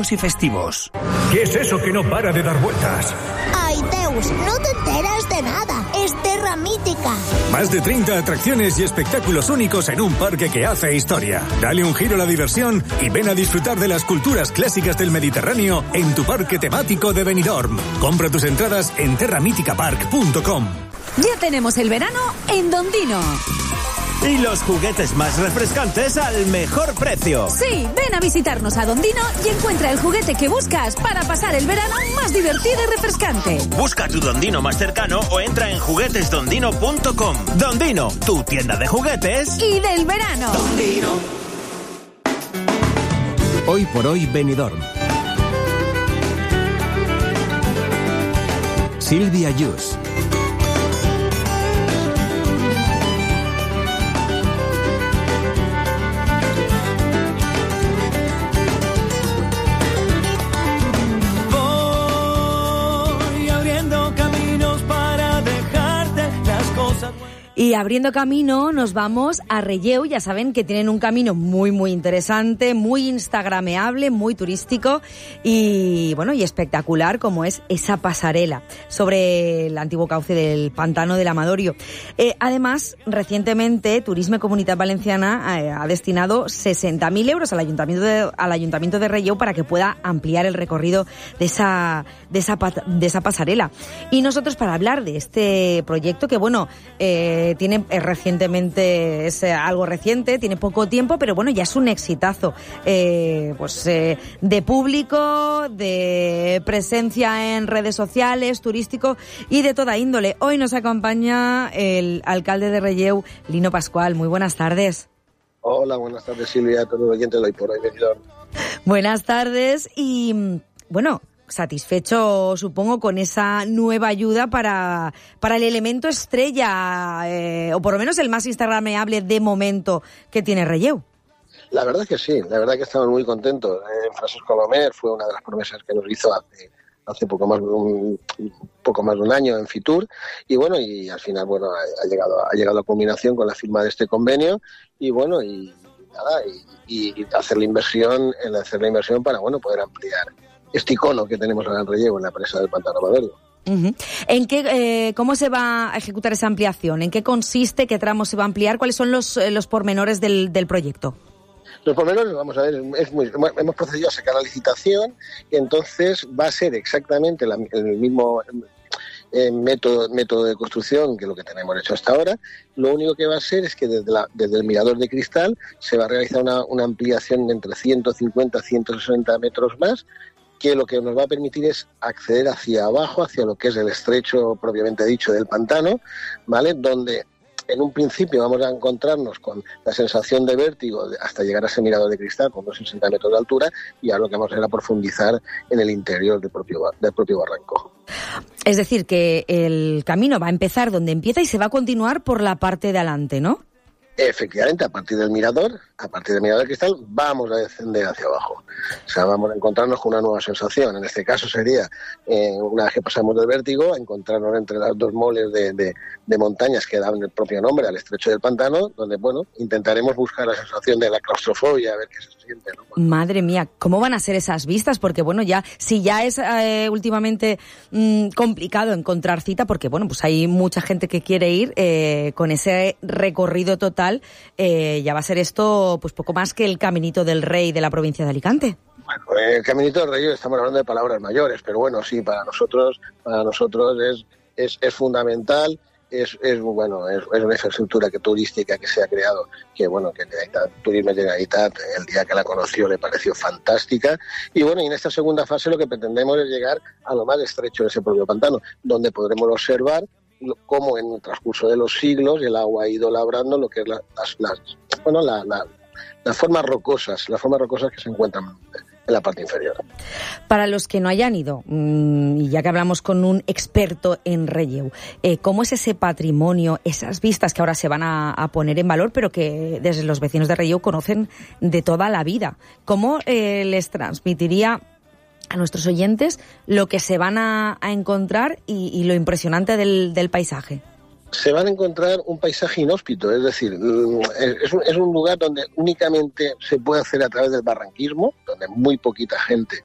recreativos y festivos. ¿Qué es eso que no para de dar vueltas? Ay, Deus, no te enteras de nada. Es Terra Mítica. Más de 30 atracciones y espectáculos únicos en un parque que hace historia. Dale un giro a la diversión y ven a disfrutar de las culturas clásicas del Mediterráneo en tu parque temático de Benidorm. Compra tus entradas en terramiticapark.com. Ya tenemos el verano en Dondino. Y los juguetes más refrescantes al mejor precio. Sí, ven a visitarnos a Dondino y encuentra el juguete que buscas para pasar el verano más divertido y refrescante. Busca tu Dondino más cercano o entra en juguetesdondino.com. Dondino, tu tienda de juguetes y del verano. Dondino. Hoy por hoy Benidorm. Silvia Yus. Y abriendo camino nos vamos a Relleu. Ya saben que tienen un camino muy muy interesante, muy instagrameable, muy turístico y bueno y espectacular, como es esa pasarela sobre el antiguo cauce del pantano del Amadorio. Además, recientemente Turisme Comunitat Valenciana ha destinado 60.000 euros al Ayuntamiento de Relleu para que pueda ampliar el recorrido de esa pasarela. Y nosotros, para hablar de este proyecto que bueno tiene recientemente, es algo reciente, tiene poco tiempo, pero bueno, ya es un exitazo de público, de presencia en redes sociales, turístico y de toda índole. Hoy nos acompaña el alcalde de Relleu, Lino Pascual. Muy buenas tardes. Hola, buenas tardes, Silvia, a todos los oyentes de Hoy por Hoy Benidorm. Buenas tardes y bueno, satisfecho, supongo, con esa nueva ayuda para el elemento estrella, o por lo menos el más instagrameable de momento que tiene Relleu. La verdad que sí, la verdad que estamos muy contentos. Francisco Lomer fue una de las promesas que nos hizo hace poco más de un año en Fitur, y bueno, y al final bueno ha llegado a culminación con la firma de este convenio y bueno y hacer la inversión para bueno poder ampliar este icono que tenemos en el Relleu, en la presa del Pantano Amadorio. Uh-huh. ¿En qué, cómo se va a ejecutar esa ampliación? ¿En qué consiste? ¿Qué tramo se va a ampliar? ¿Cuáles son los pormenores del proyecto? Los pormenores, vamos a ver, hemos procedido a sacar la licitación y entonces va a ser exactamente el mismo método de construcción que lo que tenemos hecho hasta ahora. Lo único que va a ser es que desde el mirador de cristal se va a realizar una ampliación de entre 150 y 160 metros más, que lo que nos va a permitir es acceder hacia abajo, hacia lo que es el estrecho propiamente dicho del pantano, ¿vale? Donde en un principio vamos a encontrarnos con la sensación de vértigo hasta llegar a ese mirador de cristal con unos 60 metros de altura, y ahora lo que vamos a hacer es profundizar en el interior del propio barranco. Es decir, que el camino va a empezar donde empieza y se va a continuar por la parte de adelante, ¿no? Efectivamente, a partir del mirador de cristal, vamos a descender hacia abajo. O sea, vamos a encontrarnos con una nueva sensación. En este caso sería, una vez que pasamos del vértigo, encontrarnos entre las dos moles de montañas que dan el propio nombre al estrecho del pantano, donde, bueno, intentaremos buscar la sensación de la claustrofobia, a ver qué se siente, ¿no? Madre mía, ¿cómo van a ser esas vistas? Porque, bueno, si ya es últimamente complicado encontrar cita, porque, bueno, pues hay mucha gente que quiere ir con ese recorrido total, ya va a ser esto pues poco más que el Caminito del Rey de la provincia de Alicante. Bueno, el Caminito del Rey estamos hablando de palabras mayores, pero bueno, sí, para nosotros es fundamental. Es una infraestructura turística que se ha creado, que bueno, que Turisme Generalitat el día que la conoció le pareció fantástica, y bueno, y en esta segunda fase lo que pretendemos es llegar a lo más estrecho de ese propio pantano, donde podremos observar cómo en el transcurso de los siglos el agua ha ido labrando lo que es las formas rocosas que se encuentran en la parte inferior. Para los que no hayan ido, y ya que hablamos con un experto en Relleu, ¿cómo es ese patrimonio, esas vistas que ahora se van a poner en valor, pero que desde los vecinos de Relleu conocen de toda la vida? ¿Cómo les transmitiría a nuestros oyentes lo que se van a encontrar y lo impresionante del paisaje? Se van a encontrar un paisaje inhóspito, es decir, es un lugar donde únicamente se puede hacer a través del barranquismo, donde muy poquita gente